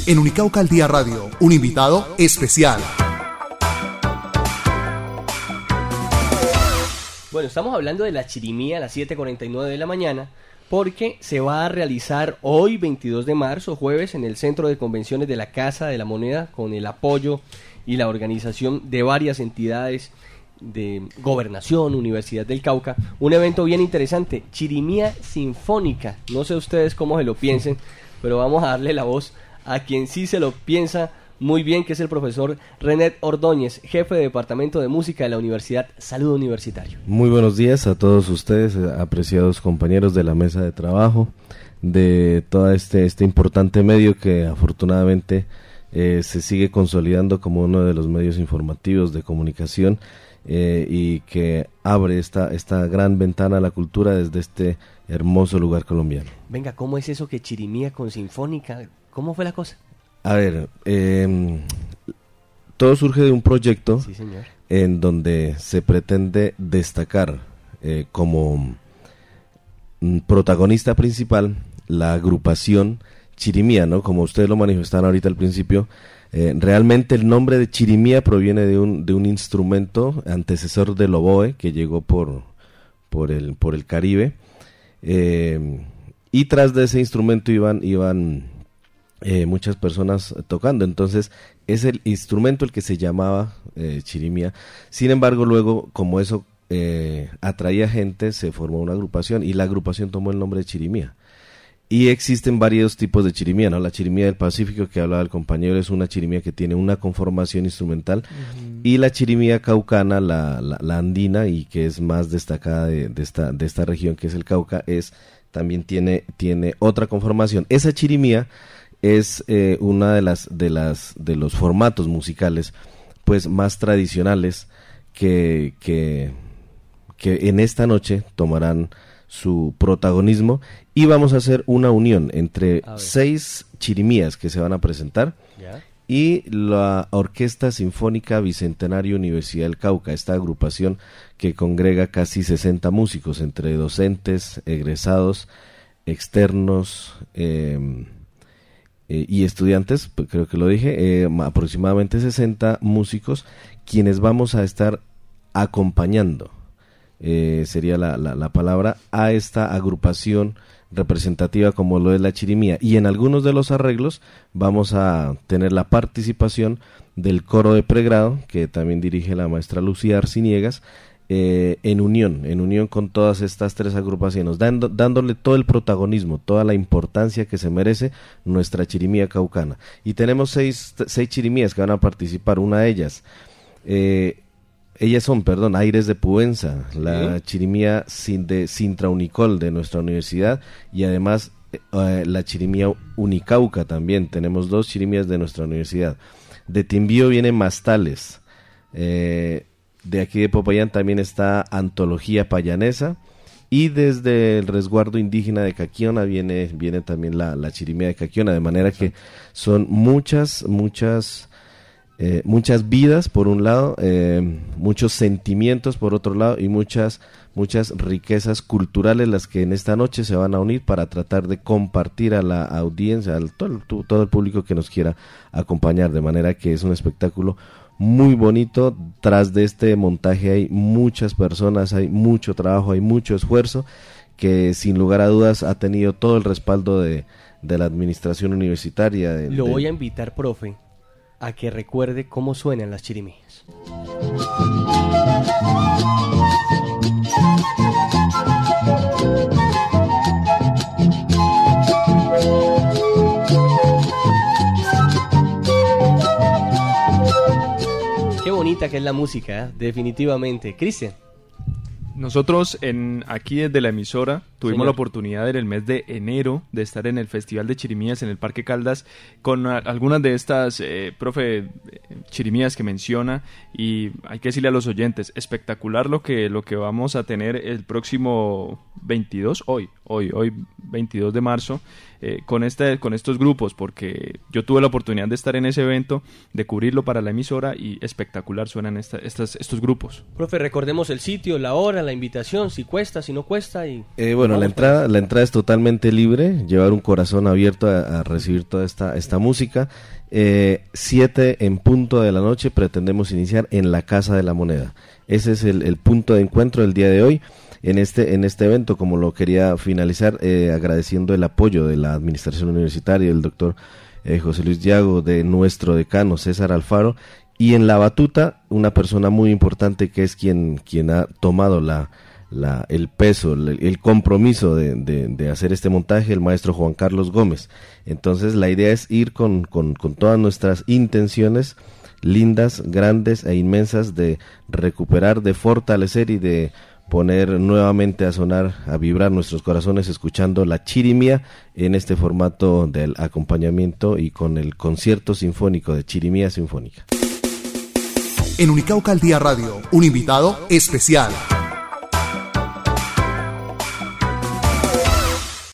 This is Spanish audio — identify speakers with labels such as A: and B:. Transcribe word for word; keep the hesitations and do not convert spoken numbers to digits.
A: En Unicauca al Día Radio, un invitado especial.
B: Bueno, estamos hablando de la chirimía a las siete cuarenta y nueve de la mañana, porque se va a realizar hoy, veintidós de marzo, jueves, en el Centro de Convenciones de la Casa de la Moneda, con el apoyo y la organización de varias entidades de Gobernación, Universidad del Cauca, un evento bien interesante, chirimía sinfónica. No sé ustedes cómo se lo piensen, pero vamos a darle la voz a quien sí se lo piensa muy bien, que es el profesor René Ordóñez, jefe de Departamento de Música de la Universidad Salud Universitario.
C: Muy buenos días a todos ustedes, apreciados compañeros de la mesa de trabajo, de todo este, este importante medio que afortunadamente eh, se sigue consolidando como uno de los medios informativos de comunicación eh, y que abre esta, esta gran ventana a la cultura desde este hermoso lugar colombiano.
B: Venga, ¿cómo es eso que chirimía con sinfónica? ¿Cómo fue la cosa?
C: A ver, eh, todo surge de un proyecto
B: sí, señor.
C: En donde se pretende destacar eh, como protagonista principal la agrupación chirimía, ¿no? Como ustedes lo manifestaron ahorita al principio, eh, realmente el nombre de chirimía proviene de un, de un instrumento antecesor del oboe que llegó por, por, el, por el Caribe, eh, y tras de ese instrumento iban... iban Eh, muchas personas tocando, entonces es el instrumento el que se llamaba eh, chirimía. Sin embargo, luego, como eso eh, atraía gente, se formó una agrupación y la agrupación tomó el nombre de chirimía. Y existen varios tipos de chirimía, ¿no? La chirimía del Pacífico, que hablaba el compañero, es una chirimía que tiene una conformación instrumental, uh-huh. Y la chirimía caucana, la, la, la andina, y que es más destacada de, de, esta, de esta región, que es el Cauca, es también tiene, tiene otra conformación. Esa chirimía es eh, una de las de las de los formatos musicales pues más tradicionales que que que en esta noche tomarán su protagonismo, y vamos a hacer una unión entre seis chirimías que se van a presentar. ¿Ya? Y la Orquesta Sinfónica Bicentenario Universidad del Cauca, esta agrupación que congrega casi sesenta músicos entre docentes, egresados, externos, eh, Eh, y estudiantes, pues creo que lo dije, eh, aproximadamente sesenta músicos, quienes vamos a estar acompañando, eh, sería la, la, la palabra, a esta agrupación representativa como lo es la chirimía, y en algunos de los arreglos vamos a tener la participación del coro de pregrado, que también dirige la maestra Lucía Arciniegas, Eh, en unión, en unión con todas estas tres agrupaciones, dando, dándole todo el protagonismo, toda la importancia que se merece nuestra chirimía caucana. Y tenemos seis, seis chirimías que van a participar, una de ellas, eh, ellas son, perdón, Aires de Pubenza, la ¿Sí? chirimía sin, de Sintra Unicol de nuestra universidad, y además eh, la chirimía Unicauca también, tenemos dos chirimías de nuestra universidad. De Timbío viene Mastales, eh, de aquí de Popayán también está Antología Payanesa, y desde el resguardo indígena de Caquiona viene, viene también la, la chirimía de Caquiona, de manera que son muchas, muchas, eh, muchas vidas por un lado, eh, muchos sentimientos por otro lado, y muchas, muchas riquezas culturales las que en esta noche se van a unir para tratar de compartir a la audiencia, a todo, todo el público que nos quiera acompañar, de manera que es un espectáculo muy bonito. Tras de este montaje hay muchas personas, hay mucho trabajo, hay mucho esfuerzo, que sin lugar a dudas ha tenido todo el respaldo de, de la administración universitaria. De,
B: Lo
C: de...
B: voy a invitar, profe, a que recuerde cómo suenan las chirimías. Qué bonita que es la música, ¿eh? Definitivamente. Cristian.
D: Nosotros en aquí desde la emisora tuvimos Señor. la oportunidad en el mes de enero de estar en el Festival de Chirimías en el Parque Caldas con a, algunas de estas, eh, profe, chirimías que menciona, y hay que decirle a los oyentes, espectacular lo que, lo que vamos a tener el próximo veintidós, hoy, hoy, hoy veintidós de marzo, eh, con, este, con estos grupos, porque yo tuve la oportunidad de estar en ese evento, de cubrirlo para la emisora, y espectacular suenan esta, estas, estos grupos.
B: Profe, recordemos el sitio, la hora, la invitación, si cuesta, si no cuesta. y
C: eh, Bueno, bueno, la entrada, la entrada es totalmente libre, llevar un corazón abierto a, a recibir toda esta, esta música. Eh, siete en punto de la noche pretendemos iniciar en la Casa de la Moneda. Ese es el, el punto de encuentro del día de hoy. En este, en este evento, como lo quería finalizar, eh, agradeciendo el apoyo de la administración universitaria, del doctor eh, José Luis Diago, de nuestro decano César Alfaro, y en la batuta, una persona muy importante que es quien, quien ha tomado la, la, el peso, el, el compromiso de, de, de hacer este montaje, el maestro Juan Carlos Gómez. Entonces la idea es ir con, con, con todas nuestras intenciones lindas, grandes e inmensas de recuperar, de fortalecer y de poner nuevamente a sonar, a vibrar nuestros corazones escuchando la chirimía en este formato del acompañamiento y con el concierto sinfónico de Chirimía Sinfónica.
A: En Unicauca al Día Radio, un invitado especial.